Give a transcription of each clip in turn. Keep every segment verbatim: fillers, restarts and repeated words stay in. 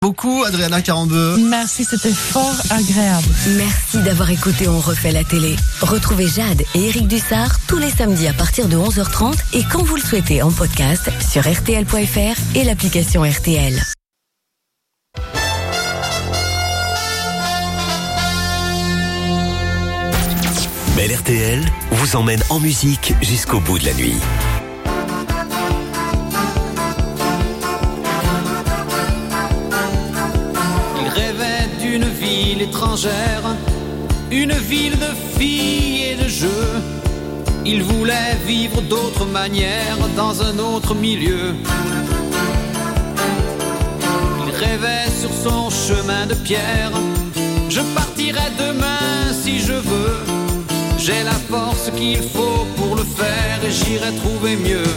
Beaucoup, Adriana Carambeu. Merci, c'était fort agréable. Merci d'avoir écouté On refait la télé. Retrouvez Jade et Éric Dussard tous les samedis à partir de onze heures trente et quand vous le souhaitez en podcast sur R T L point F R et l'application R T L. Belle R T L vous emmène en musique jusqu'au bout de la nuit. Une ville étrangère, une ville de filles et de jeux. Il voulait vivre d'autres manières dans un autre milieu. Il rêvait sur son chemin de pierre. Je partirai demain si je veux. J'ai la force qu'il faut pour le faire et j'irai trouver mieux.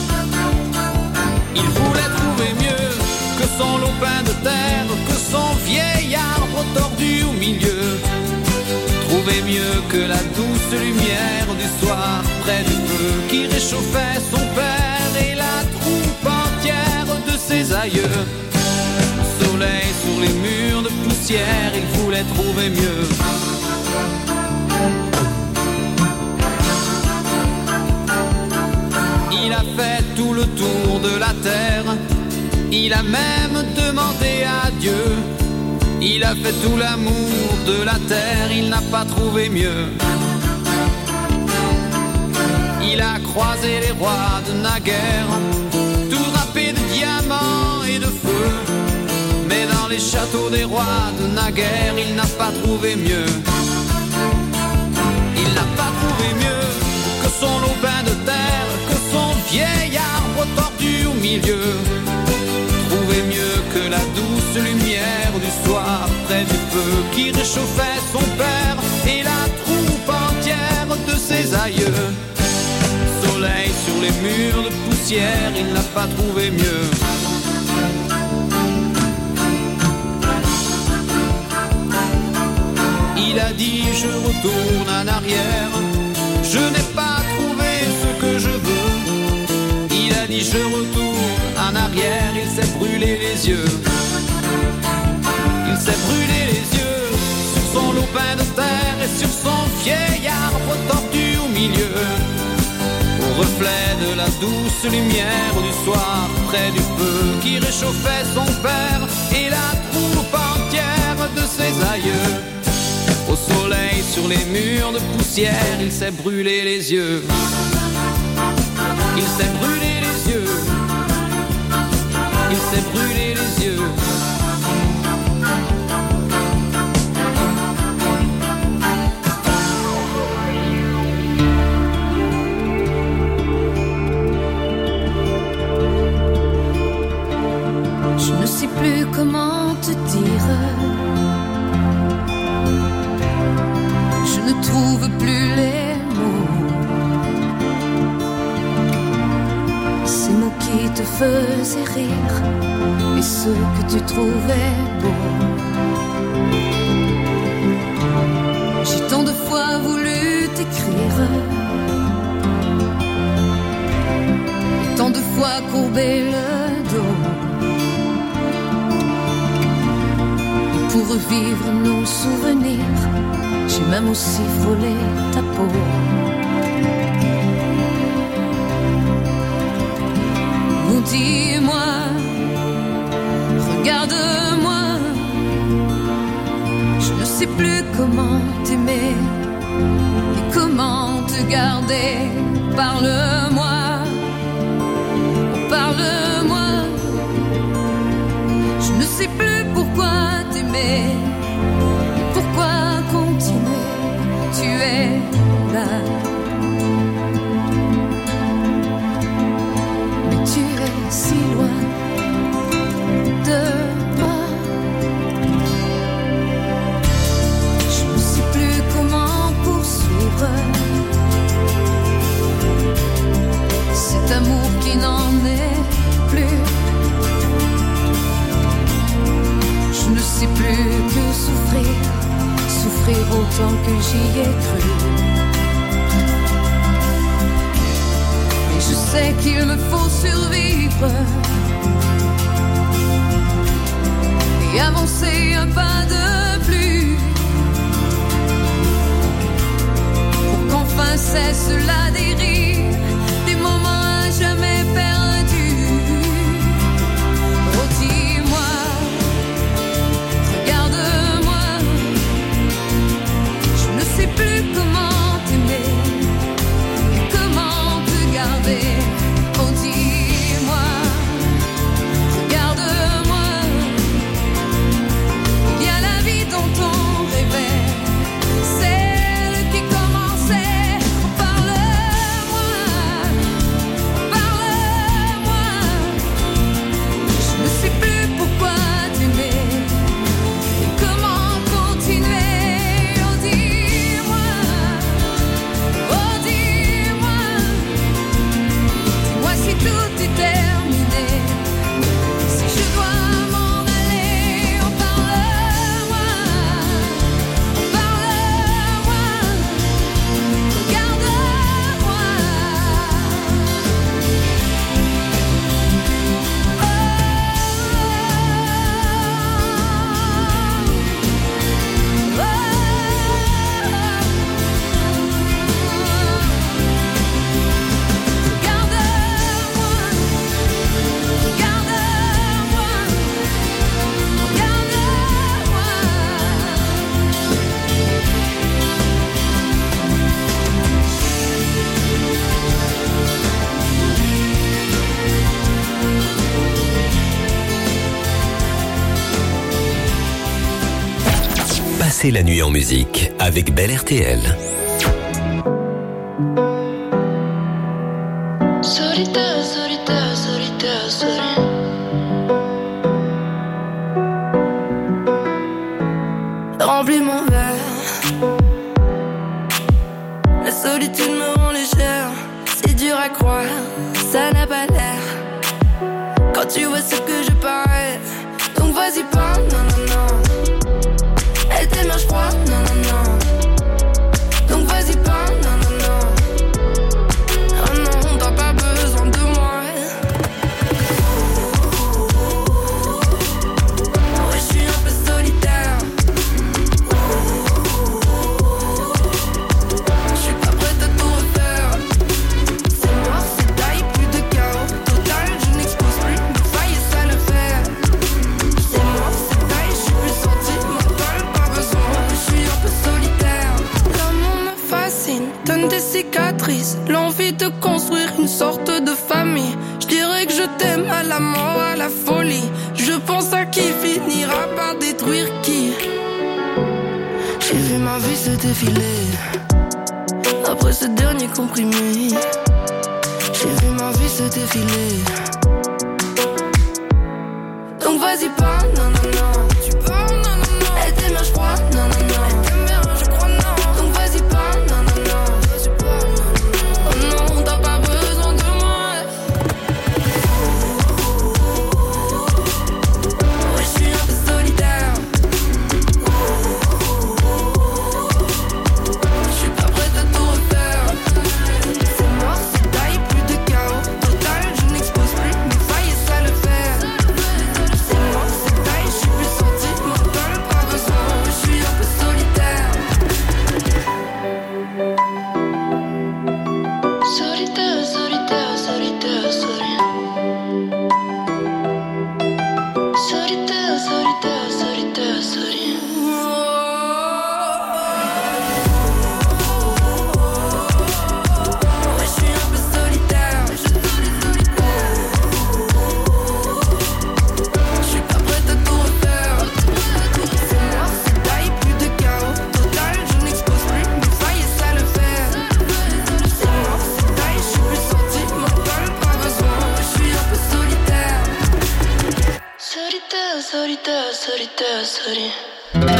Il voulait trouver mieux que son lopin de terre, que son vieil arbre tordu au milieu. Trouver mieux que la douce lumière du soir près du feu qui réchauffait son père et la troupe entière de ses aïeux. Soleil sur les murs de poussière, il voulait trouver mieux. Il a fait tout le tour de la terre. Il a même demandé à Dieu. Il a fait tout l'amour de la terre, il n'a pas trouvé mieux. Il a croisé les rois de naguère, tout drapés de diamants et de feu. Mais dans les châteaux des rois de naguère, il n'a pas trouvé mieux. Il n'a pas trouvé mieux que son lopin de terre, que son vieil arbre tordu au milieu. Trouver mieux que la douce lumière du soir près du feu qui réchauffait son père et la troupe entière de ses aïeux. Soleil sur les murs de poussière, il n'a pas trouvé mieux. Il a dit je retourne en arrière, je n'ai pas trouvé ce que je veux. Il a dit je retourne en arrière, il s'est brûlé les yeux. Il s'est brûlé les yeux sur son lopin de terre et sur son vieil arbre tordu au milieu. Au reflet de la douce lumière du soir près du feu qui réchauffait son père et la troupe entière de ses aïeux. Au soleil sur les murs de poussière, il s'est brûlé les yeux. Il s'est brûlé les yeux. Il s'est brûlé les yeux. Je ne sais plus comment te dire. Je ne trouve plus les mots. Ces mots qui te faisaient rire et ceux que tu trouvais beaux. J'ai tant de fois voulu t'écrire et tant de fois courbé le dos. Et pour revivre nos souvenirs, j'ai même aussi frôlé ta peau. Oh, dis-moi, regarde-moi. Je ne sais plus comment t'aimer et comment te garder. Parle-moi, oh, parle-moi. Je ne sais plus pourquoi t'aimer et pourquoi continuer. Tu es là, mais tu es si loin de moi. Je ne sais plus comment poursuivre cet amour qui n'en est plus. Je ne sais plus que souffrir, souffrir autant que j'y ai cru. Mais je sais qu'il me faut survivre avancer un pas de plus, pour qu'enfin cesse la dérive des moments à jamais perdus. Oh dis-moi, regarde-moi, je ne sais plus comment t'aimer et comment te garder. Oh dis-moi, regarde-moi, il y a la vie dont on rêvait, celle qui commençait. Parle-moi, parle-moi, je ne sais plus pourquoi t'aimer et comment continuer. Oh dis-moi, oh dis-moi, dis-moi si tout est terminé, si je dois m'en aller. Oh parle-moi, parle-moi, regarde-moi. Passez la nuit en musique avec Belle R T L. Solitaire, solitaire, solitaire, solitaire. Remplis mon verre. La solitude me rend légère. C'est dur à croire, ça n'a pas l'air. Quand tu vois ce que je parais, donc vas-y pas, non, non, non. Elle t'aime, je crois, non, non, non. Donc vas-y pas, non, non, non. Oh non, t'as pas besoin de moi. Ouais, je suis un peu solitaire. Je suis pas prête à tout refaire. C'est mort, c'est taille, plus de chaos total, je n'expose plus de failles et ça le fait. C'est mort, c'est taille, je suis plus sortie de mon col, pas besoin. Je suis un peu solitaire. L'amour me fascine, donne des cicatrices, l'envie de construire une sorte de famille. Je dirais que je t'aime à la mort, à la folie. Je pense à qui finira par détruire qui. J'ai vu ma vie se défiler après ce dernier comprimé. J'ai vu ma vie se défiler. Donc vas-y pas, non, non, non. Tu parles, non, non, non. Elle t'aime, je crois, non, non, non. Elle t'aime bien, je crois, non. Donc vas-y pas, non, non, non. Vas-y pas, non, non. Oh non, t'as pas besoin de moi. Ouais, je suis un peu solitaire. Je suis pas prête à tout refaire. C'est mort, c'est taille, plus de chaos total, je n'expose plus mes failles et ça le fait. C'est mort, c'est taille, je suis plus sortie de mon col, pas besoin. Je suis un peu solitaire. Solitaire, solitaire, solitaire, solitaire. Solitaire, solitaire, solitaire, solitaire. Ouais, je suis un peu solitaire. Je suis pas prête à tout refaire. C'est mort, c'est taille, plus de chaos total, je n'expose plus mes failles et ça le fait. C'est mort, c'est taille, je suis plus sortie de mon col, pas besoin. Je suis un peu solitaire. Solitaire, solitaire, solitaire, solitaire.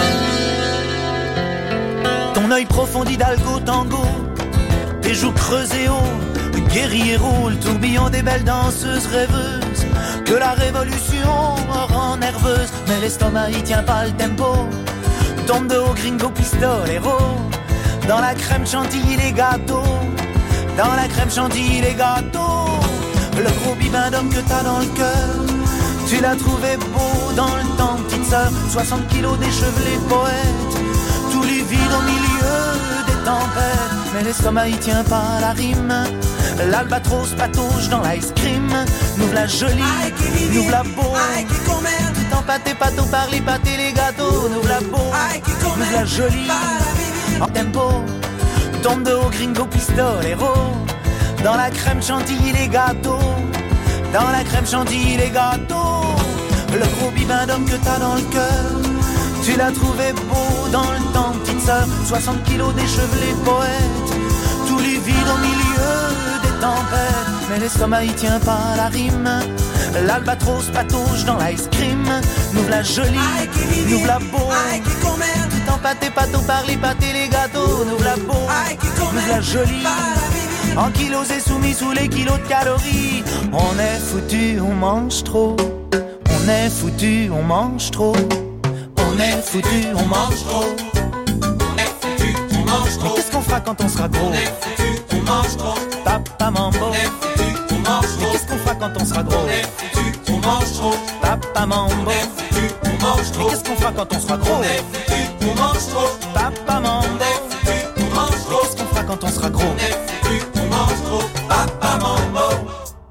Ton œil profond d'Hidalgo tango, tes joues creusées haut, guerrier roule, tourbillon des belles danseuses rêveuses, que la révolution rend nerveuse, mais l'estomac y tient pas le tempo, tombe de haut gringo pistolero, dans la crème chantilly les gâteaux, dans la crème chantilly les gâteaux, le gros bibin d'homme que t'as dans le cœur, Tu l'as trouvé beau dans le temps, petite sœur, soixante kilos d'échevelé poète, tout livide au milieu des tempêtes. Mais l'estomac il tient pas à la rime, l'albatros patauge dans l'ice cream. Nous v'la jolie, nous v'la beau, tout empâté, pâteau par les pâtés, les gâteaux. Nous v'la beau, nous v'la jolie, en tempo, tombe de haut, gringo, pistolero. Dans la crème chantilly, les gâteaux, dans la crème chantilly, les gâteaux. Le gros bibin d'homme que t'as dans le cœur, tu l'as trouvé beau dans le temps, petite sœur, soixante kilos d'échevelé poète, tout livide au milieu des tempêtes. Mais l'estomac il tient pas à la rime, l'albatros patauge dans l'ice cream. Nous v'la jolie, nous v'la beau, tout empâté, pâteau par les pâtés, les gâteaux. Nous v'la beau, nous v'la jolie, en kilos et soumis sous les kilos de calories. On est foutu, on mange trop, on est foutu, on mange trop. On est foutu, on mange trop. On est foutu, on mange trop. Mais qu'est-ce qu'on fera quand on sera gros? On est foutu, on mange trop. Papa mambo. On est foutu, on mange trop. Mais qu'est-ce qu'on fera quand on sera gros? On est foutu, on mange trop. Papa mambo. On est foutu, on mange trop. Mais qu'est-ce qu'on fera quand on sera gros? On est foutu, on mange trop. Papa mambo. On est foutu, on mange trop. Mais qu'est-ce qu'on fera quand on sera gros? On est foutu, on mange trop. Papa mambo.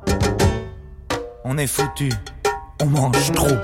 On est foutu, on mange trop.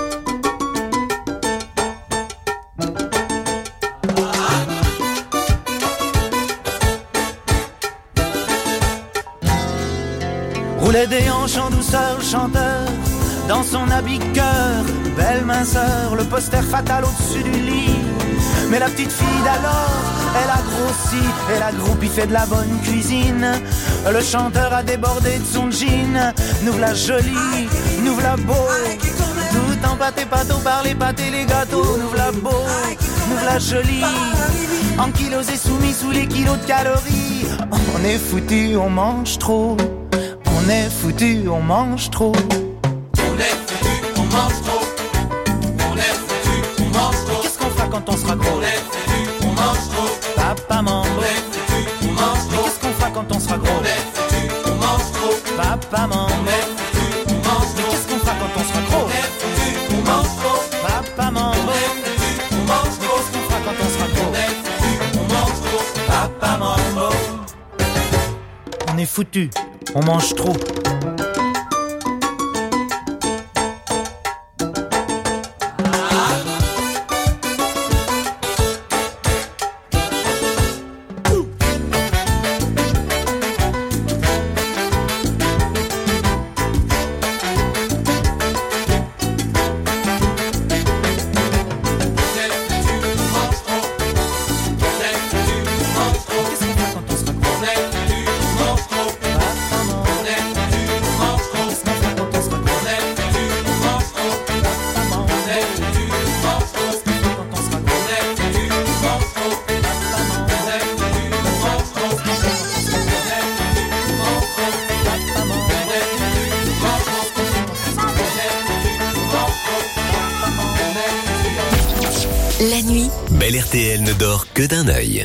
Roulait des hanches en douceur, le chanteur, dans son habit cœur, belle minceur, le poster fatal au-dessus du lit. Mais la petite fille d'alors, elle a grossi, elle a groupi, fait de la bonne cuisine. Le chanteur a débordé de son jean. Nous v'la jolie, nous v'la beau, tout empâté, pâteau par les pâtés, les gâteaux. Nous v'la beau, nous v'la jolie, en kilos et soumis sous les kilos de calories. On est foutu, on mange trop. On est foutu, on mange trop. On est foutu, on mange trop. On est foutu, on mange trop. Qu'est-ce qu'on fera quand on sera gros? On est foutu, on mange trop. Papa mambo. On est foutu, on mange trop. Qu'est-ce qu'on fera quand on sera gros? On est foutu, on mange trop. Papa mambo. On est foutu, on mange trop. Qu'est-ce qu'on fera quand on sera gros? On est foutu, on mange trop. Papa mambo. On est foutu, on mange trop. Qu'est-ce qu'on fera quand on sera gros? On est foutu, on mange trop. Papa mambo. On est foutu, on mange trop. La nuit, Belle R T L ne dort que d'un œil.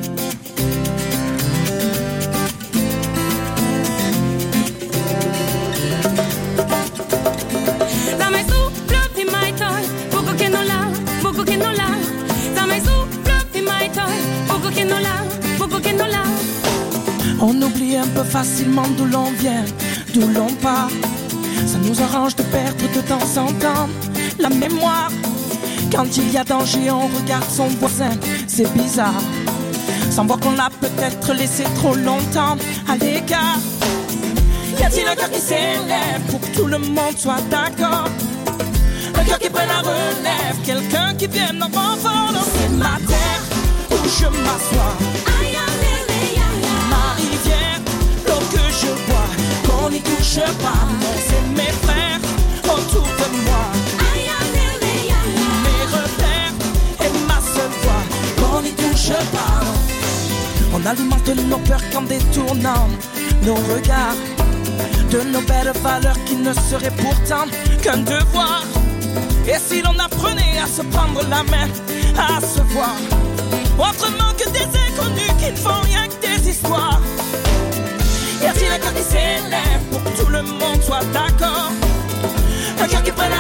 Dame su, fluffy my toy, poco que no la, poco que no la. Dame su, fluffy my toy, poco que no la, poco que no la. On oublie un peu facilement d'où l'on vient, d'où l'on part. Ça nous arrange de perdre de temps en temps la mémoire. Quand il y a danger, on regarde son voisin, c'est bizarre. Sans voir qu'on l'a peut-être laissé trop longtemps à l'écart. Y a-t-il un cœur qui s'élève pour que tout le monde soit d'accord? Un cœur qui prenne la relève, quelqu'un qui vienne en renfort. C'est ma terre où je m'assois, ma rivière, l'eau que je bois. Qu'on n'y touche pas, non, c'est mes frères autour de moi. Pas. On alimente nos peurs qu'en détournant nos regards de nos belles valeurs qui ne seraient pourtant qu'un devoir. Et si l'on apprenait à se prendre la main, à se voir autrement que des inconnus qui ne font rien que des histoires. Y a-t-il un cœur qui s'élève pour que tout le monde soit d'accord? Un cœur qui prenne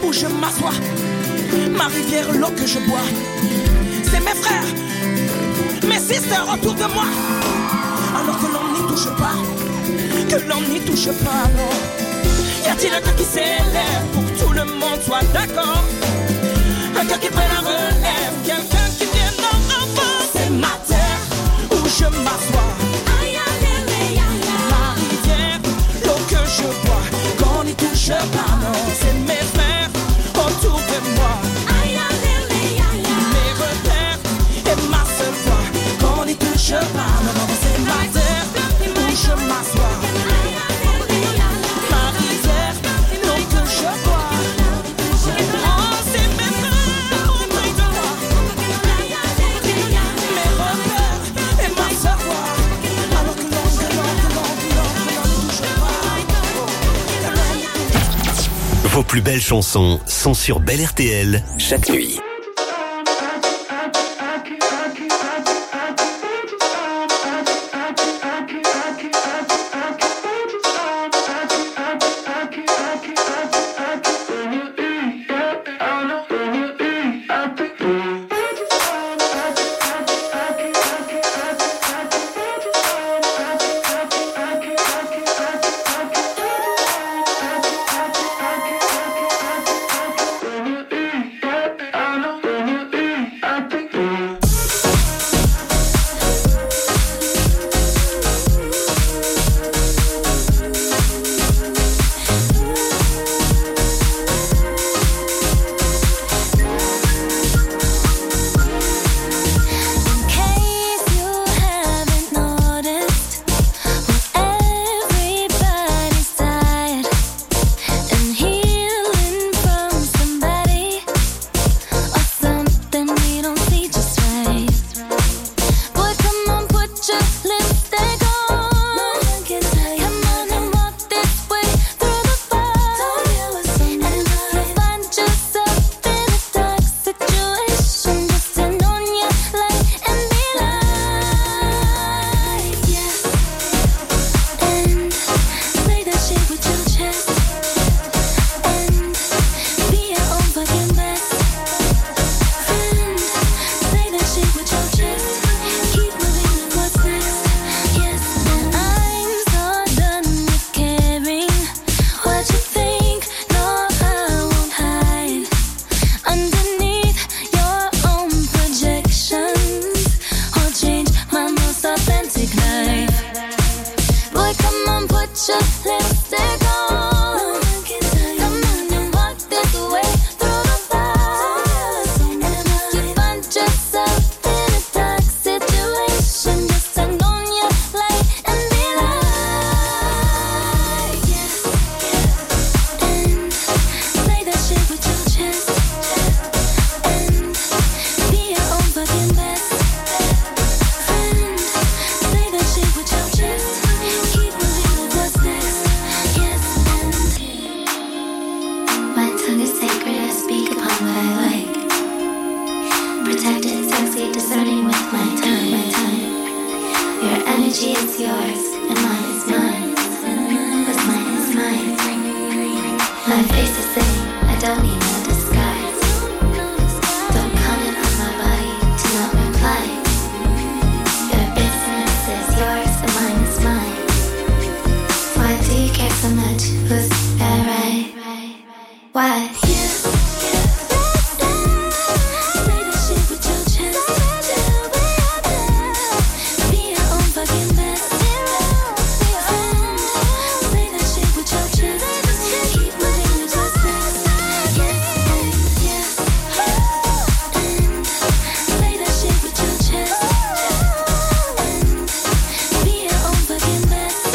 où je m'assois, ma rivière, l'eau que je bois. C'est mes frères, mes sisters autour de moi. Alors que l'on n'y touche pas, que l'on n'y touche pas, non. Y a-t-il un cœur qui s'élève pour que tout le monde soit d'accord? Un cœur qui prenne la relève, quelqu'un qui vienne en renfort. C'est ma terre où je m'assois, ma rivière, l'eau que je bois. Qu'on n'y touche pas, non. C'est mes frères autour de moi, mes repères et ma seule voix. Qu'on n'y touche pas, non. C'est ma terre où je m'assois, ma rivière, l'eau que je bois. Oh, c'est mes frères autour de moi, mes repères et ma seule voix. Alors que l'on, que l'on, que l'on, que l'on, que l'on n'y touche pas, que l'on n'y touche pas. Vos plus belles chansons sont sur Belle R T L chaque nuit.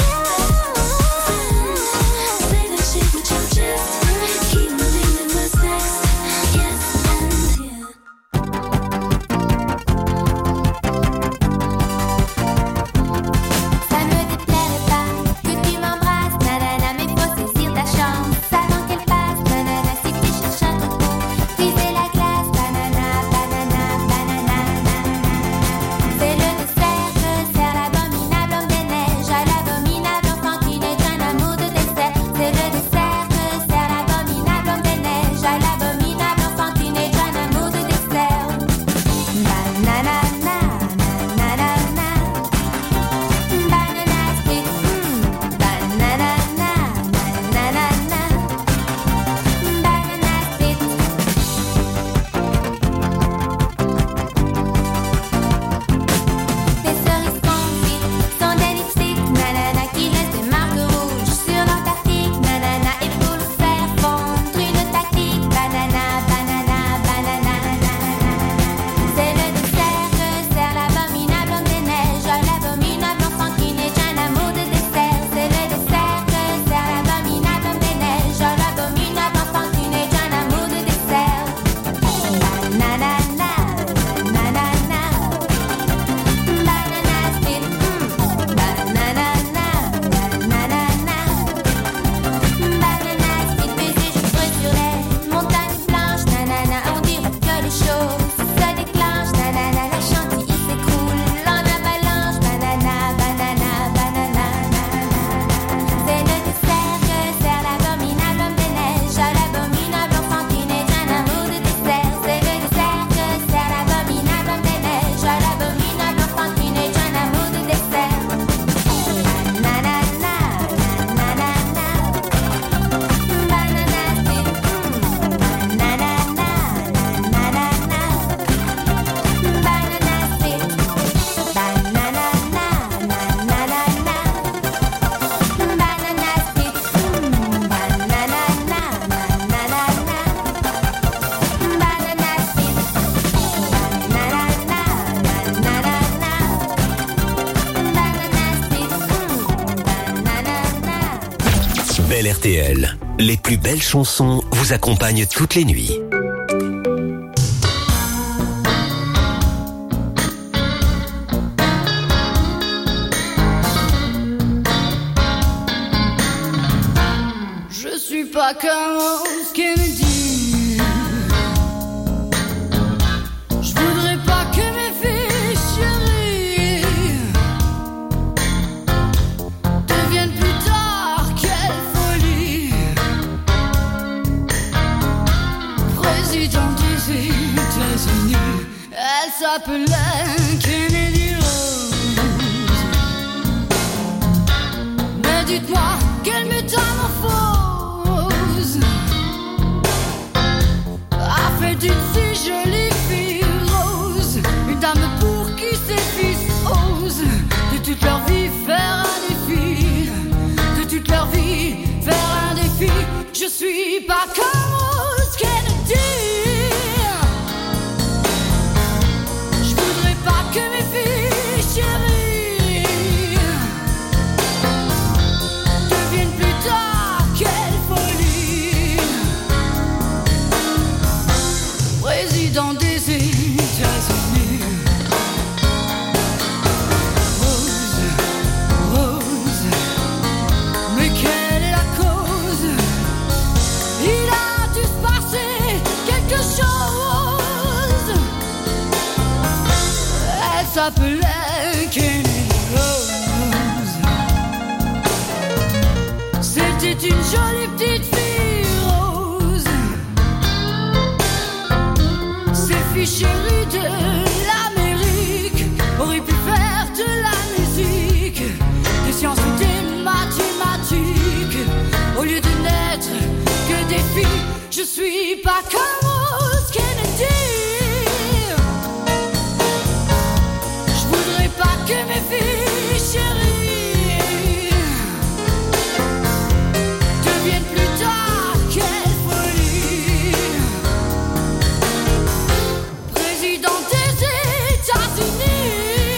Keep moving with what's next. T L. Les plus belles chansons vous accompagnent toutes les nuits. Je suis pas comme Kennedy. Je voudrais pas que mes filles chéries deviennent plus tard. Quelle folie. Président des États-Unis, elle s'appelait Kennedy Rose. Mais dites-moi quelle métamorphose a fait d'une si jolie fille rose une dame pour qui ses fils osent de toute leur vie faire un défi, de toute leur vie faire un défi. Je suis pas comme Rose Kennedy. Je voudrais pas que mes filles chéries deviennent plus tard. Quelle folie. Président des États-Unis. Rose, Rose, mais quelle est la cause? Il a dû se passer quelque chose. Elle s'appelait Kennedy Rose. C'était une jolie petite fille rose. Ses filles chéries de l'Amérique auraient pu faire de la musique, des sciences ou des mathématiques. Au lieu de n'être que des filles, je suis pas comme Rose Kennedy. Je voudrais pas que mes filles chéries deviennent plus tard. Quelle folie. Président des États-Unis.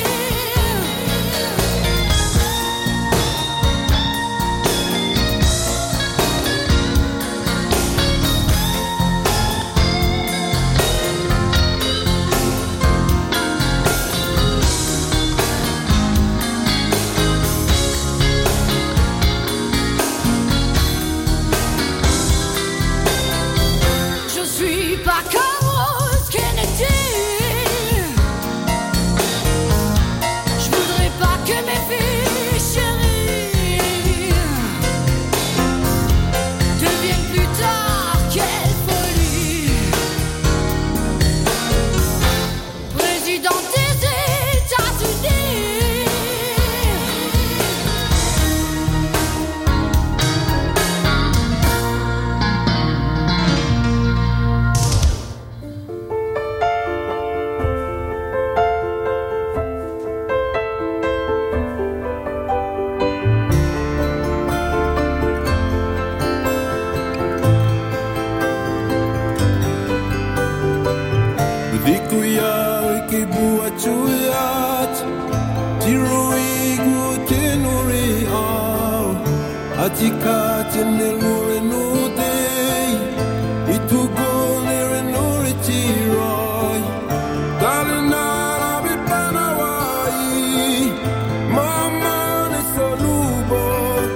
Je suis pas comme Rose Kennedy. Je voudrais pas que mes filles chéries deviennent plus tard. Quelle folie. Président des États-Unis. Dikuya ke bua chuyat Tiroi gu tenuri au Atika tenelure no day Itu go nere no retiroi Dalina rabi panawai Mama ne solubo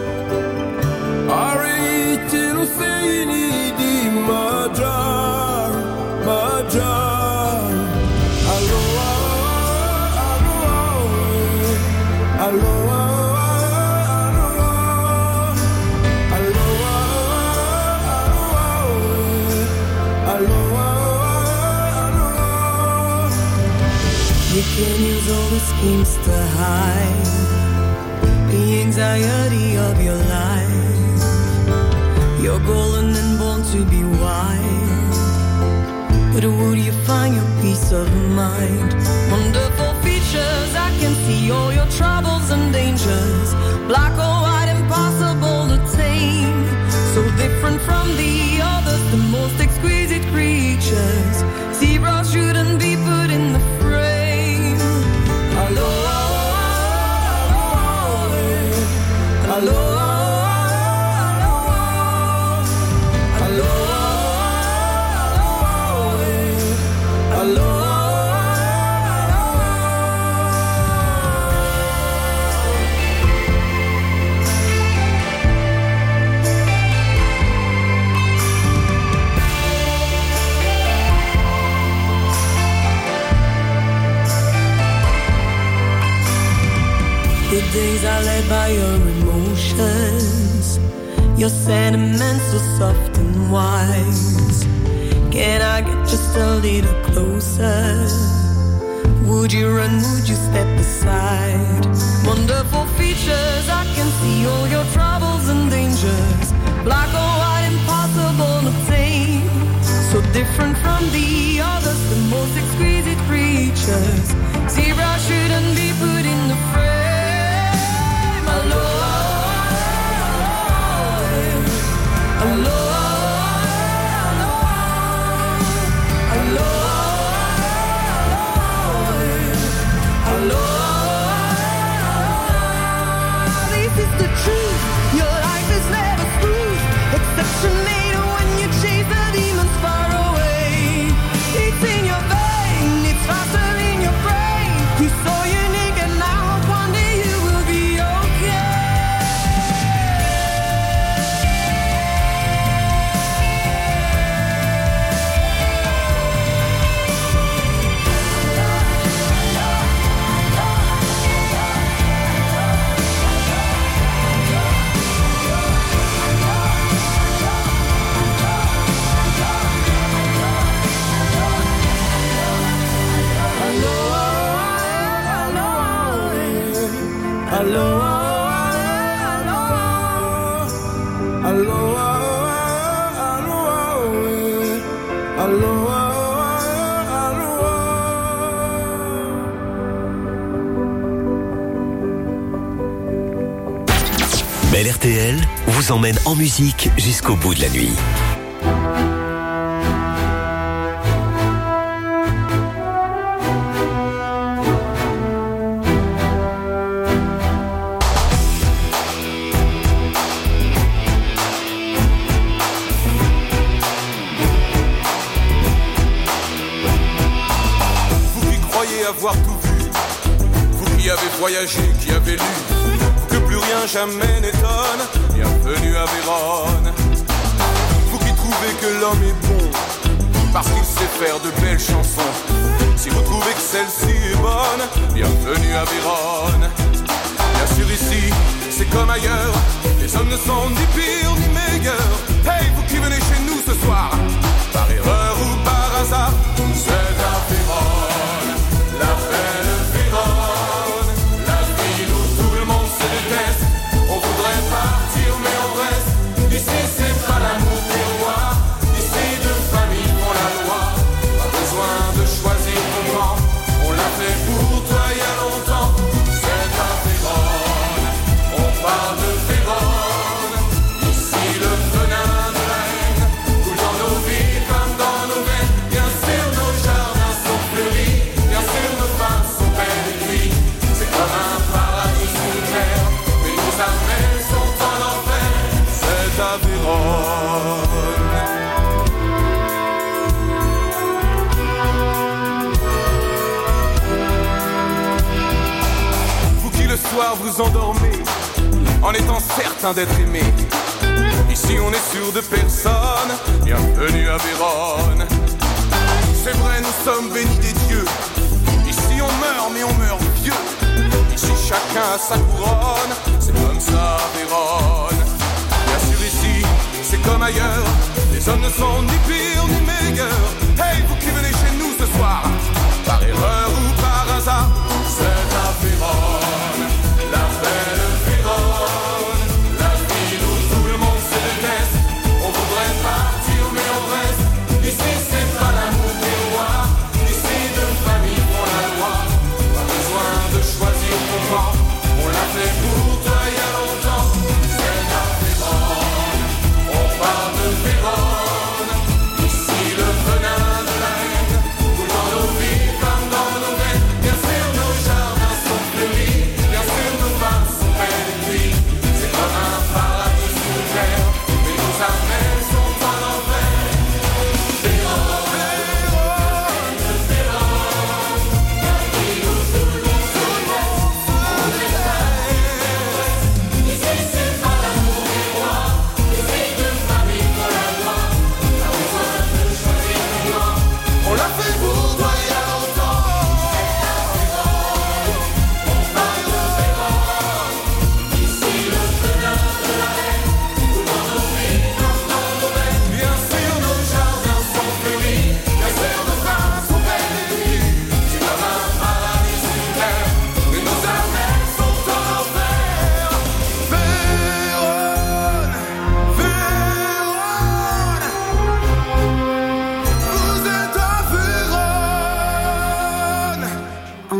Ari tiru seini di majar Majar You can use all the schemes to hide the anxiety of your life. You're golden and born to be wild, but would you find your peace of mind? Wonderful features, I can see all your troubles and dangers. Black or white, impossible to tame. So different from the others, the most exquisite creatures. Zebras shouldn't be put in the frame. Hello, hello, hello. days are led by your emotions. Your sentiments so soft and wise. Can I get just a little closer? Would you run, would you step aside? Wonderful features, I can see all your troubles and dangers. Black or white, impossible to tame. So different from the others, the most exquisite creatures. Zebra shouldn't be put in the frame. Alone, alone, alone. This is the truth. Your life is never smooth. Exceptionated when you chase the demons far away. It's in your vein, it's faster in your brain. You're so unique and I hope one day you will be okay. Allo, allo, allo, allo, allo. Belle R T L vous emmène en musique jusqu'au bout de la nuit. Avoir tout vu, vous qui avez voyagé, qui avez lu, vous que plus rien jamais n'étonne, bienvenue à Vérone. Vous qui trouvez que l'homme est bon, parce qu'il sait faire de belles chansons, si vous trouvez que celle-ci est bonne, bienvenue à Vérone. Bien sûr ici, c'est comme ailleurs, les hommes ne sont ni pires ni meilleurs. Hey, vous qui venez chez nous ce soir, par erreur ou par hasard, c'est à Vérone. La belle Vérone, la ville où tout le monde se déteste. On voudrait partir mais on reste. Ici c'est pas l'amour des rois, ici deux familles font la loi. Pas besoin de choisir ton camp, on l'a fait pour toi il y a longtemps. C'est à Vérone, on parle de Vérone. Ici le venin de la haine coule dans nos vies comme dans nos veines. Bien sûr nos jardins sont fleuris, bien sûr nos femmes sont belles et nuits. C'est comme un paradis sous terre, mais nos armées sont en enfer. C'est à Vérone. Vous qui le soir vous endormez en étant certain d'être aimé, ici on est sûr de personne. Bienvenue à Vérone. C'est vrai, nous sommes bénis des dieux. Ici on meurt, mais on meurt vieux. Ici chacun a sa couronne. C'est comme ça à Vérone. Bien sûr ici, c'est comme ailleurs. Les hommes ne sont ni pires ni meilleurs. Hey, vous qui venez chez nous ce soir, par erreur ou par hasard, c'est à Vérone. La belle Vérone, la ville où tout le monde se déteste. On voudrait partir mais on reste. Ici c'est pas l'amour des rois, ici deux familles font la loi. Pas besoin de choisir ton camp, on l'a fait pour toi il y a longtemps. C'est à Vérone, on parle de Vérone. Ici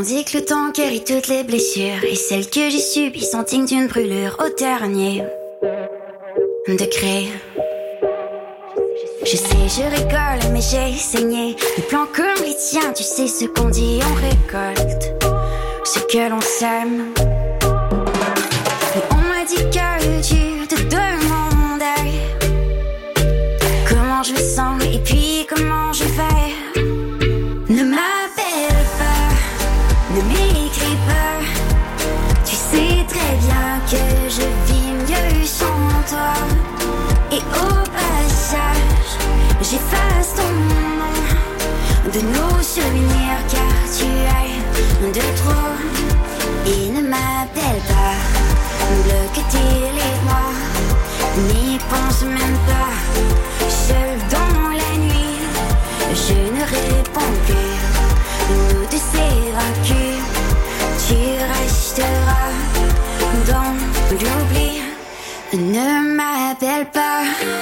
dit que le temps guérit toutes les blessures, et celles que j'ai subies sont dignes d'une brûlure au dernier degré. Je sais, je rigole, mais j'ai saigné. Des plans comme les tiens, tu sais ce qu'on dit, on récolte ce que l'on sème. Mais on m'a dit que tu te demandais comment je me sens et puis comment je vais. Ne m'appelle pas, ne m'écris pas. Tu sais très bien que je vis mieux sans toi. Et au passage, j'efface ton nom de nos souvenirs, car tu es de trop. Et ne m'appelle pas, bloque tes moi, n'y pense même pas. Seul dans la nuit, je ne réponds plus. Nous deux c'est vaincu, tu resteras dans l'oubli. Ne m'appelle pas.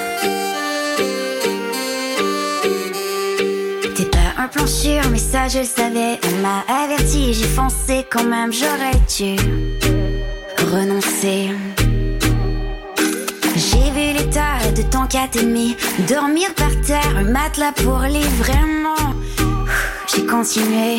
T'es pas un plan sûr, mais ça je le savais. On m'a averti, j'ai foncé quand même, j'aurais dû renoncer. J'ai vu l'état de ton quatre et demi, dormir par terre, un matelas pour lit, vraiment. J'ai continué,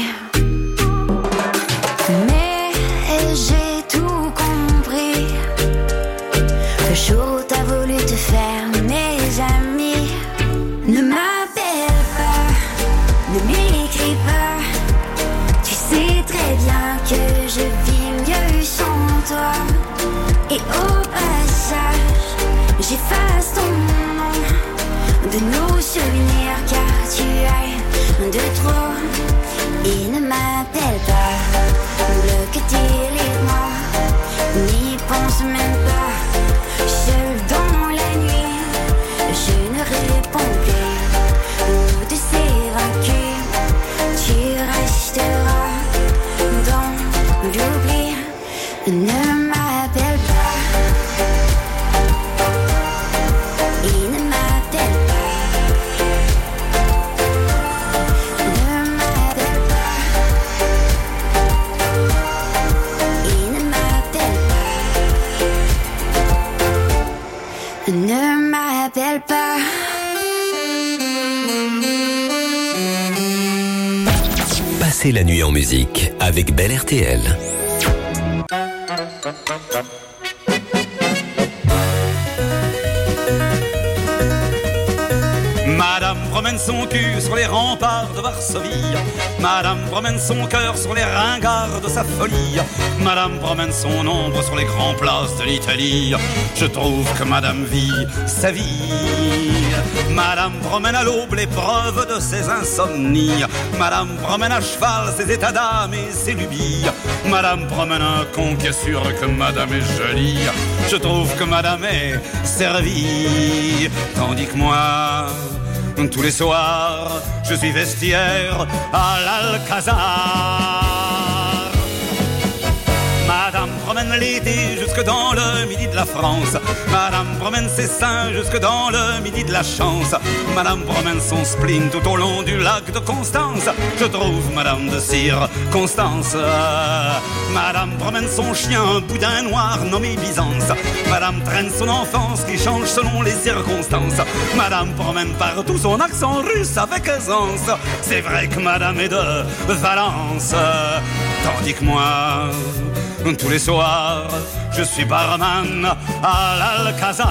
mais j'ai tout compris. Le jour où t'as voulu te faire mes amis. Ne m'appelle pas, ne m'écris pas. Tu sais très bien que je vis mieux sans toi. Et au passage, j'efface ton nom de nos souvenirs, car tu es de trop. Et ne m'appelle pas, bloque tes moi, n'y pense même pas. Seul dans la nuit, je ne réponds plus. Nous deux c'est vaincu, tu resteras dans l'oubli. Ne m'appelle pas, et ne m'appelle pas, ne m'appelle pas, et ne m'appelle pas, ne m'appelle pas. Passez la nuit en musique avec Belle R T L. Madame promène son cul sur les remparts de Varsovie. Madame promène son cœur sur les ringards de sa folie. Madame promène son ombre sur les grands places de l'Italie. Je trouve que Madame vit sa vie. Madame promène à l'aube l'épreuve de ses insomnies. Madame promène à cheval ses états d'âme et ses lubies. Madame promène un con qui est sûr que Madame est jolie. Je trouve que Madame est servie. Tandis que moi, tous les soirs, je suis vestiaire à l'Alcazar. Madame promène l'été jusque dans le midi de la France. Madame promène ses seins jusque dans le midi de la chance. Madame promène son spleen tout au long du lac de Constance. Je trouve Madame de Cire Constance. Madame promène son chien, un boudin noir nommé Byzance. Madame traîne son enfance qui change selon les circonstances. Madame promène partout son accent russe avec aisance. C'est vrai que Madame est de Valence. Tandis que moi, tous les soirs, je suis barman à l'Alcazar.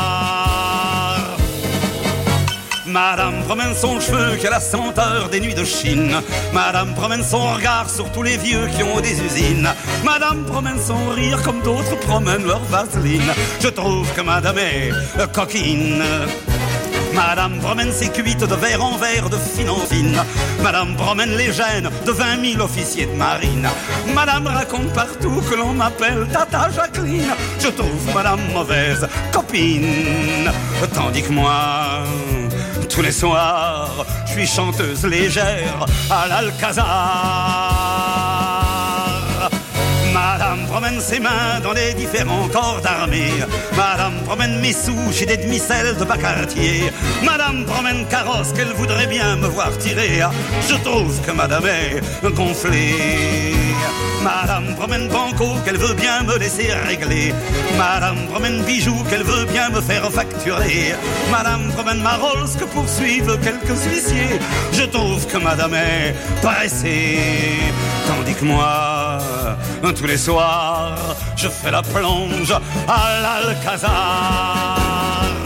Madame promène son cheveu qui a la senteur des nuits de Chine. Madame promène son regard sur tous les vieux qui ont des usines. Madame promène son rire comme d'autres promènent leur vaseline. Je trouve que Madame est coquine. Madame promène ses cuites de verre en verre, de fine en fine. Madame promène les gènes de vingt mille officiers de marine. Madame raconte partout que l'on m'appelle Tata Jacqueline. Je trouve Madame mauvaise copine. Tandis que moi, tous les soirs, je suis chanteuse légère à l'Alcazar. Madame Madame promène ses mains dans les différents corps d'armée. Madame promène mes sous chez des demi-selles de bas quartier. Madame promène carrosse qu'elle voudrait bien me voir tirer. Je trouve que madame est gonflée. Madame promène banco qu'elle veut bien me laisser régler. Madame promène bijoux qu'elle veut bien me faire facturer. Madame promène ma Rolls que poursuivent quelques huissiers. Je trouve que madame est pressée. Tandis que moi, tous les soirs, je fais la plonge à l'Alcazar.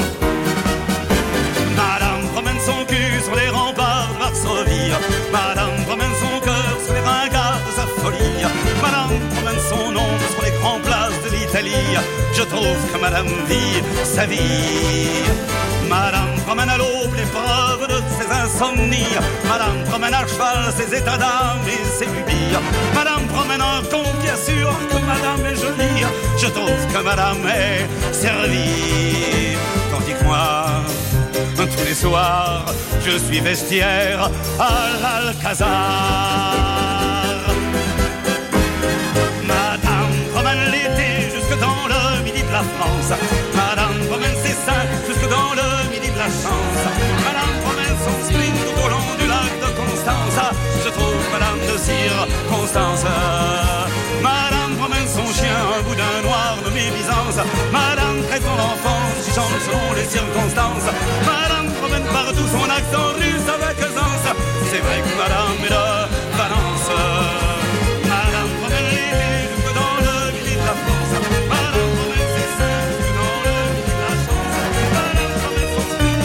Madame promène son cul sur les remparts de Varsovie. Madame promène son cœur sur les ringards de sa folie. Madame promène son ombre sur les grandes places de l'Italie. Je trouve que madame vit sa vie. Madame promène à l'aube les preuves de ses insomnies. Madame promène à cheval ses états d'âme et ses lubies. Madame promène un con qui assure que madame est jolie. Je trouve que madame est servie. Tandis que moi, tous les soirs, je suis vestiaire à l'Alcazar. Madame promène l'été jusque dans le midi de la France. Madame promène ses seins jusque dans le midi de la chance. Madame promène son string tout au long du lac de Constance. Je trouve madame de circonstance. Madame promène son chien un boudin noir nommé Byzance. Madame traite son enfance qui change selon les circonstances. Madame promène partout son accent russe avec aisance. C'est vrai que madame est de Valence. Madame promène l'été jusque dans le midi de la France. Madame promène ses seins jusque dans le midi de la chance. Madame promène son string.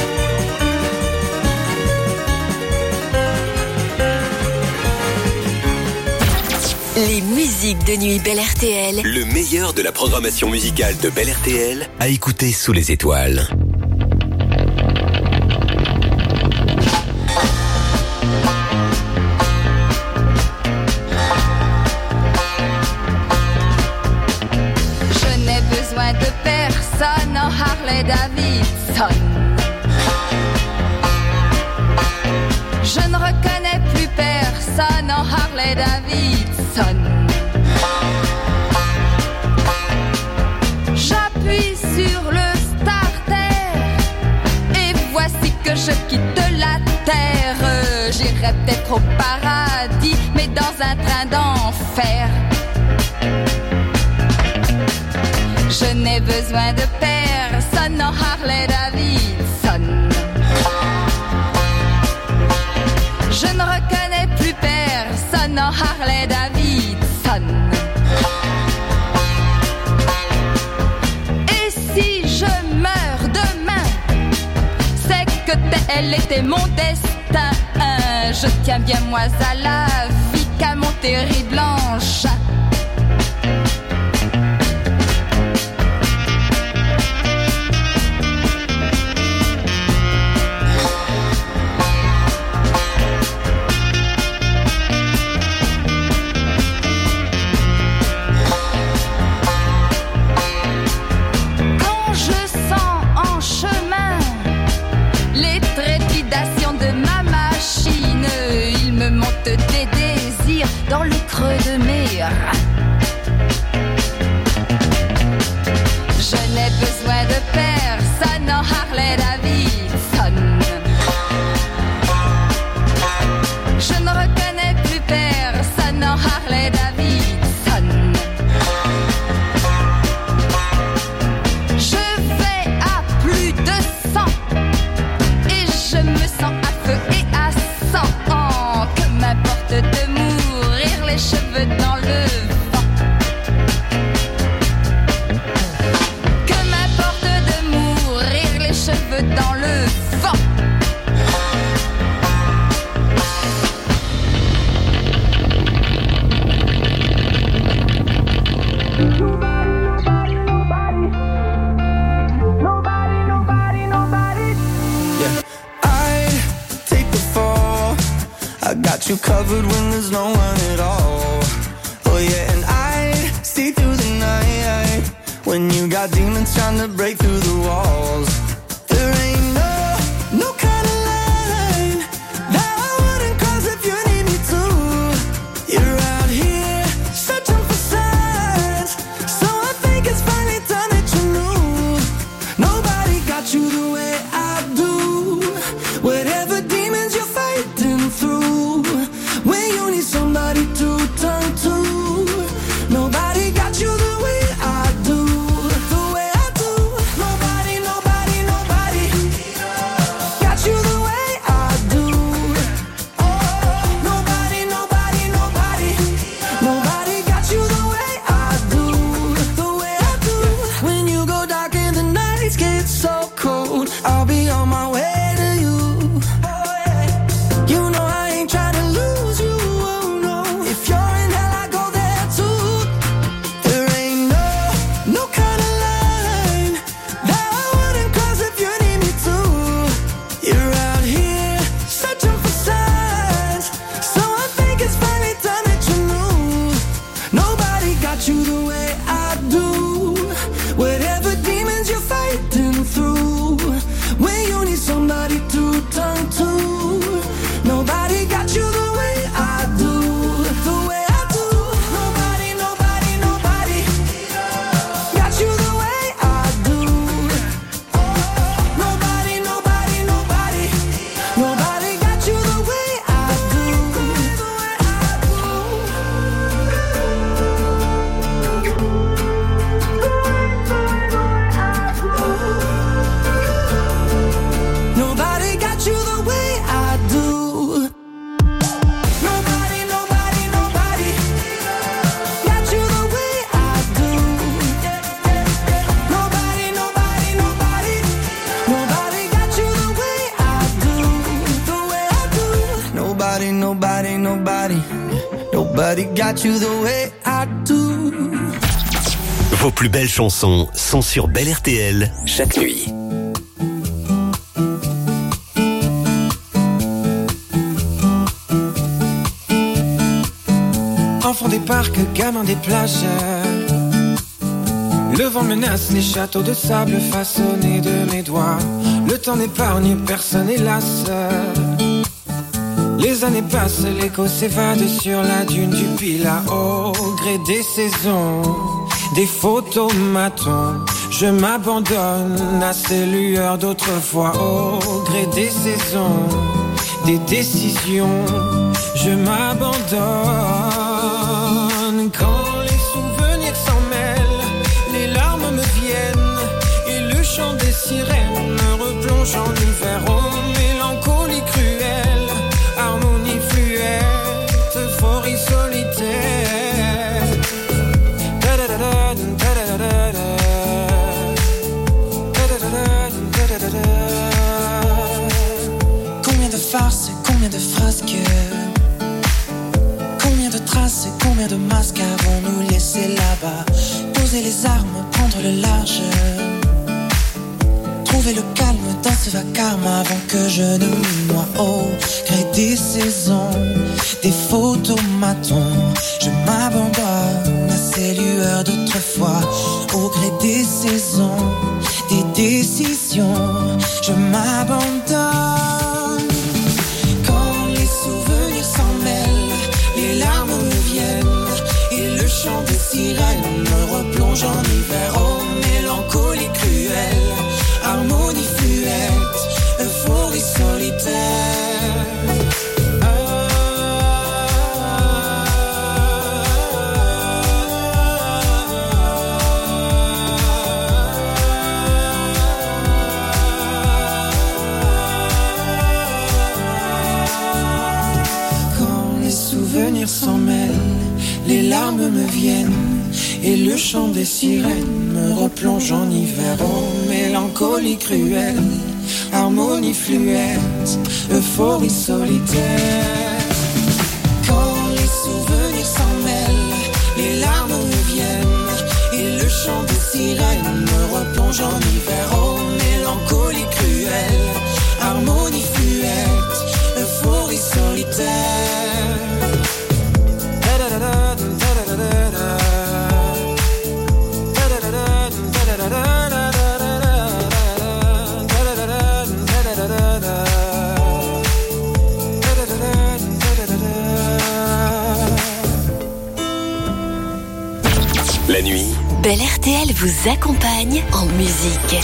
Les musiques de nuit Bel R T L. Le meilleur de la programmation musicale de Bel R T L à écouter sous les étoiles. Je n'ai besoin de personne en Harley Davidson. Je ne reconnais plus personne en Harley Davidson. J'appuie sur le starter et voici que je quitte la terre. J'irai peut-être au paradis, mais dans un train d'enfer. Je n'ai besoin de personne en Harley Davidson. Je ne reconnais plus personne en Harley Davidson. Et si je meurs demain, c'est que tel était mon destin. Je tiens bien moi à la vie qu'à mon terrible engin. Des désirs dans le creux de mes reins. Je n'ai besoin de personne en Harley Davidson. Je ne reconnais plus personne en Harley Davidson. Je vais à plus de cent et je me sens à feu et à sang. M'importe de mourir les cheveux dans le vent. Que m'importe de mourir les cheveux dans le vent. Got you covered when there's no one at all. Oh yeah, and I see through the night when you got demons trying to break through the walls. There ain't no, no kind of line that I wouldn't cross if you need me to. You're out here searching for signs nobody, nobody, nobody, nobody got you the way I do. Vos plus belles chansons sont sur Belle R T L chaque nuit. Enfant des parcs, gamin des plages, le vent menace les châteaux de sable façonnés de mes doigts. Le temps n'épargne personne hélas. Les années passent, l'écho s'évade sur la dune du Pilat. Au gré des saisons, des photomatons, je m'abandonne à ces lueurs d'autrefois. Au gré des saisons, des décisions, je m'abandonne. Quand les souvenirs s'en mêlent, les larmes me viennent et le chant des sirènes me replonge en hiver. Oh, mélancolie cruelle, harmonie fluette, euphorie solitaire. Combien de farces, combien de frasques, combien de traces, combien de masques avons-nous laissé là-bas? Poser les armes, prendre le large, trouver le calme dans ce vacarme avant que je ne me noie. Au gré des saisons, des photomatons, je m'abandonne à ces lueurs d'autrefois. Au gré des saisons, des décisions, je m'abandonne. Quand les souvenirs s'en mêlent, les larmes me viennent et le chant des sirènes me replonge en hiver. Oh, mélancolie cruelle, harmonie fluette, euphorie solitaire. Quand les souvenirs s'en mêlent, les larmes me viennent et le chant des sirènes me replonge en hiver. Oh, mélancolie cruelle, harmonie fluette, euphorie solitaire. Quand les souvenirs s'en mêlent, les larmes me viennent et le chant des sirènes me replonge en hiver. Oh, mélancolie cruelle, harmonie fluette, euphorie solitaire. La nuit, Belle R T L vous accompagne en musique.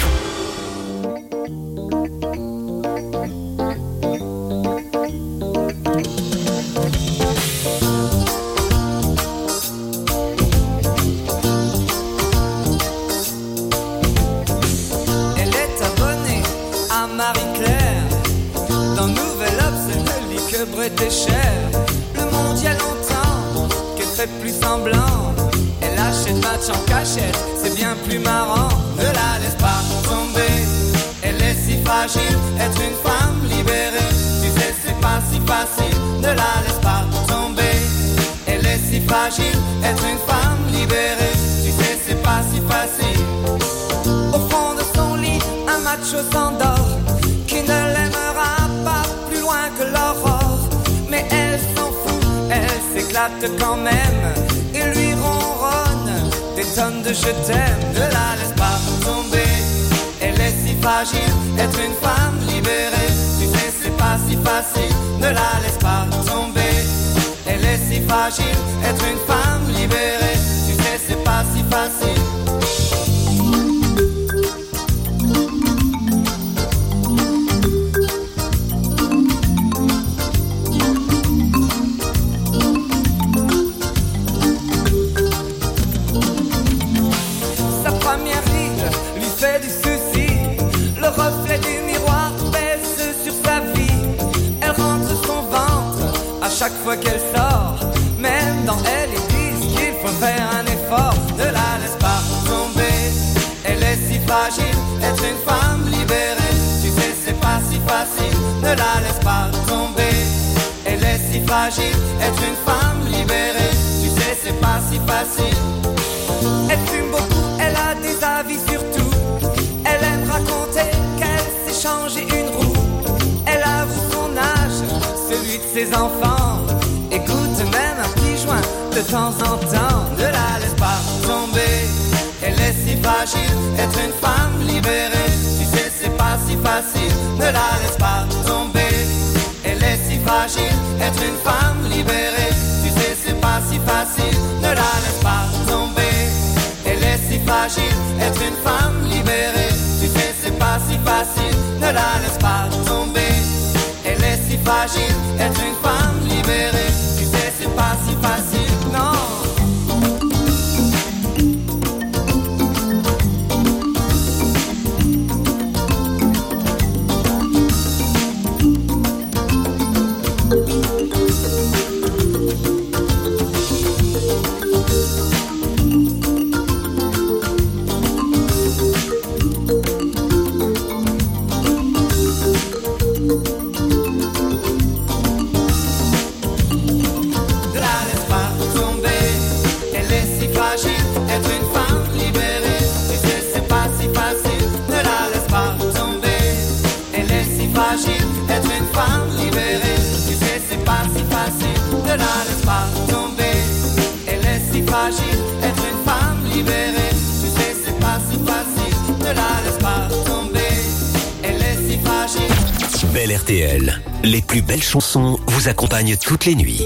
Elle est abonnée à Marie-Claire. Dans Nouvel Obs, elle ne lit que Bret et Cher. Le monde y a longtemps qu'elle fait plus semblant. Elle achète match en cachette, c'est bien plus marrant. Ne la laisse pas tomber, elle est si fragile. Être une femme libérée, tu sais c'est pas si facile. Ne la laisse pas tomber, elle est si fragile. Être une femme libérée, tu sais c'est pas si facile. Au fond de son lit, un macho s'endort, qui ne l'aimera pas plus loin que l'aurore. Mais elle s'en fout, elle s'éclate quand même et lui ronronne des tonnes de je t'aime. Ne la laisse pas tomber, elle est si fragile. Être une femme libérée, tu sais c'est pas si facile. Ne la laisse pas tomber, elle est si fragile. Être une femme libérée, tu sais c'est pas si facile. Reflet du miroir pèse sur sa vie. Elle rentre son ventre à chaque fois qu'elle sort. Même dans elle ils disent qu'il faut faire un effort. Ne la laisse pas tomber, elle est si fragile. Être une femme libérée, tu sais c'est pas si facile. Ne la laisse pas tomber, elle est si fragile, être une femme libérée, tu sais c'est pas si facile. Elle fume beaucoup, elle a des avis sur tout. Elle aime raconter qu'elle s'est changé une roue. Elle avoue son âge, celui de ses enfants. Écoute même un petit joint de temps en temps. Ne la laisse pas tomber, elle est si fragile, être une femme libérée, tu sais c'est pas si facile. Ne la laisse pas tomber, elle est si fragile, être une femme libérée, tu sais c'est pas si facile. Ne la laisse pas tomber, elle est si fragile, être une femme libérée, tu sais c'est pas si facile. Ne la laisse pas tomber, elle est si fragile, être une femme libérée, tu sais c'est pas si facile, non. Être une femme libérée, tu sais c'est pas si facile. Ne la laisse pas tomber, elle est si fragile. Belle R T L, les plus belles chansons vous accompagnent toutes les nuits.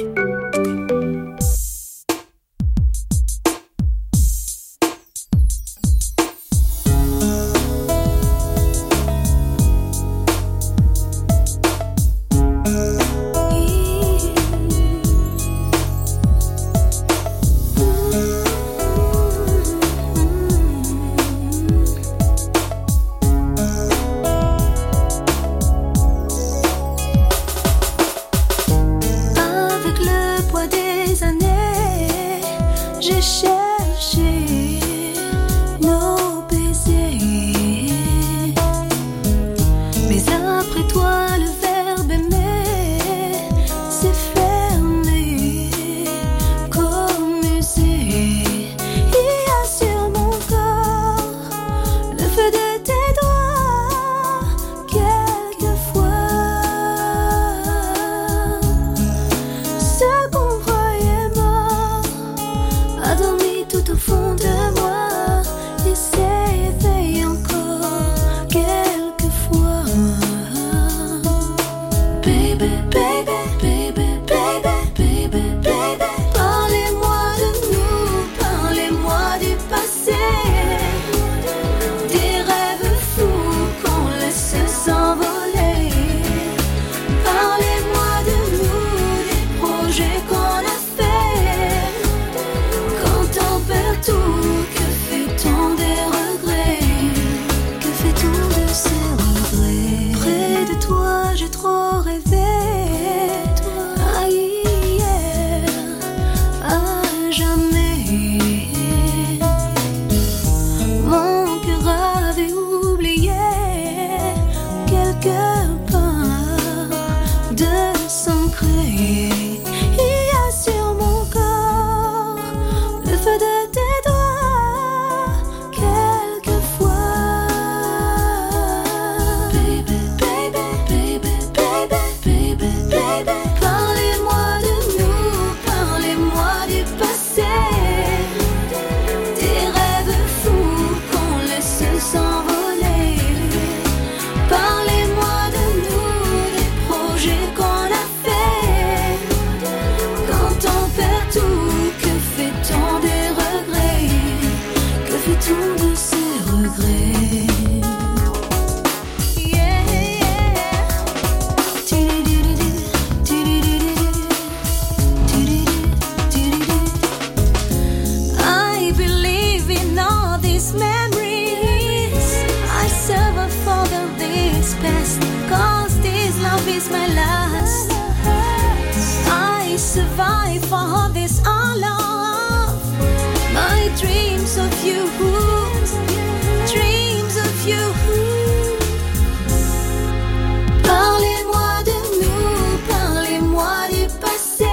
Parlez-moi de nous, parlez-moi du passé.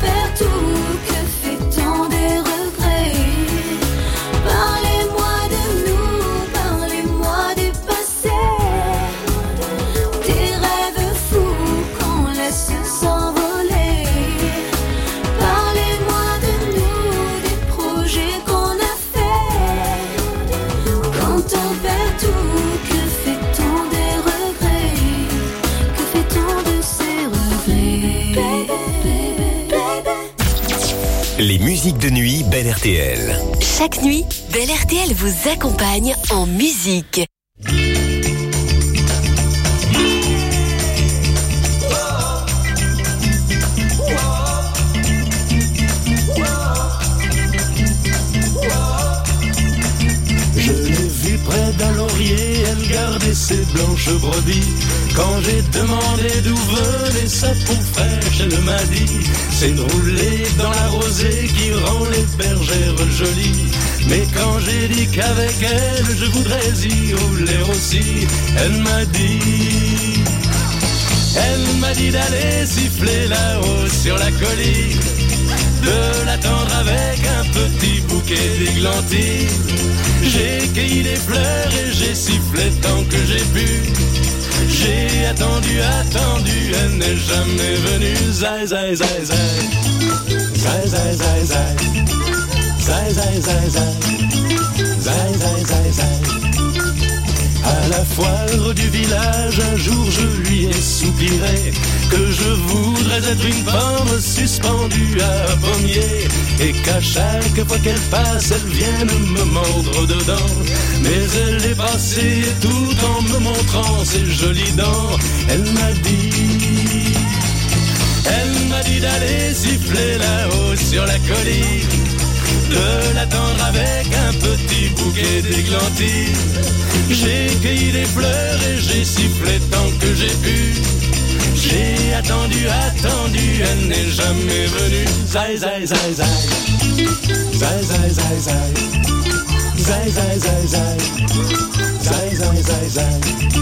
perd tout, que fait-on des regrets? Parlez-moi de nous, parlez-moi du passé, des rêves fous qu'on laisse s'envoler. Parlez-moi de nous, des projets qu'on a fait. Quand on perd tout, que fait-on des regrets? Que fait-on de ces regrets? Baby, baby, baby. Les musiques de nuit Belle R T L. Chaque nuit, Belle R T L vous accompagne en musique. Je l'ai vue près d'un laurier, elle gardait ses blanches brebis. Quand j'ai demandé d'où venait sa peau fraîche, elle m'a dit: c'est de rouler dans la rosée qui rend les bergères jolies. Mais quand j'ai dit qu'avec elle je voudrais y rouler aussi, elle m'a dit, elle m'a dit d'aller siffler là-haut sur la colline, de l'attendre avec un petit bouquet d'églantines. J'ai cueilli des fleurs et j'ai sifflé tant que j'ai pu. J'ai attendu, attendu, elle n'est jamais venue. Zai, zai, zai, zai. Zai, zai, zai, zai. Zai, zai, zai, zai. Zai, zai, zai, zai. À la foire du village, un jour je lui ai soupiré que je voudrais être une pomme suspendue à un pommier, et qu'à chaque fois qu'elle passe, elle vienne me mordre dedans. Mais elle est passée tout en me montrant ses jolies dents. Elle m'a dit, elle m'a dit d'aller siffler là-haut sur la colline, de l'attendre avec un petit bouquet d'églantines. J'ai cueilli des fleurs et j'ai sifflé tant que j'ai pu. J'ai attendu, attendu, elle n'est jamais venue. Zai, zai, zai, zai. Zai, zai, zai, zai. Zai, zai, zai, zai. Zai, zai, zai, zai.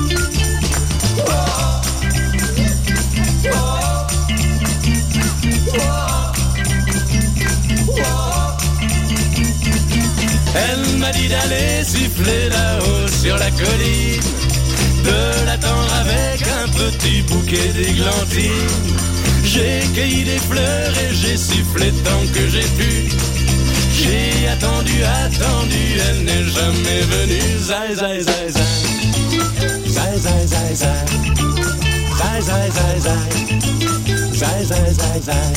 Elle m'a dit d'aller siffler là-haut sur la colline, de l'attendre avec un petit bouquet d'églantines. J'ai cueilli des fleurs et j'ai sifflé tant que j'ai pu. J'ai attendu, attendu, elle n'est jamais venue. Zai, zai, zai, zai. Zai, zai, zai, zai. Zai, zai, zai, zai. Zai, zai, zai, zai.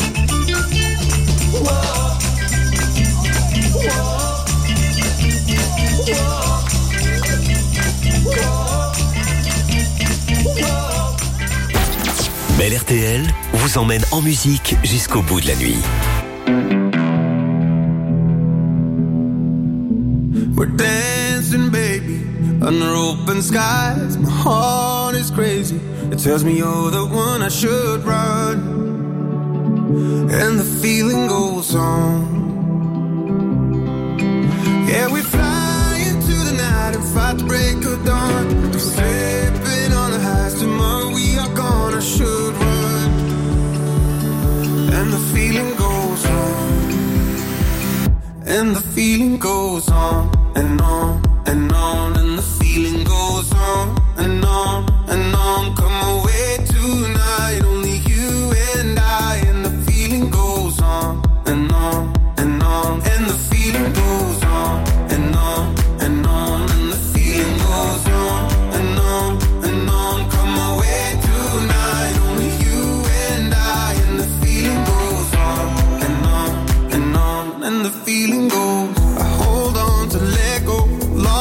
Whoa. Whoa. Belle R T L vous emmène en musique jusqu'au bout de la nuit. We're dancing, baby, under open skies. My heart is crazy. It tells me you're the one I should run. And the feeling goes on. Yeah, we fly into the night and fight the break of dawn. We're slipping on the highs. Tomorrow we are gonna should run. And the feeling goes on. And the feeling goes on and on and on. And the feeling goes on and on.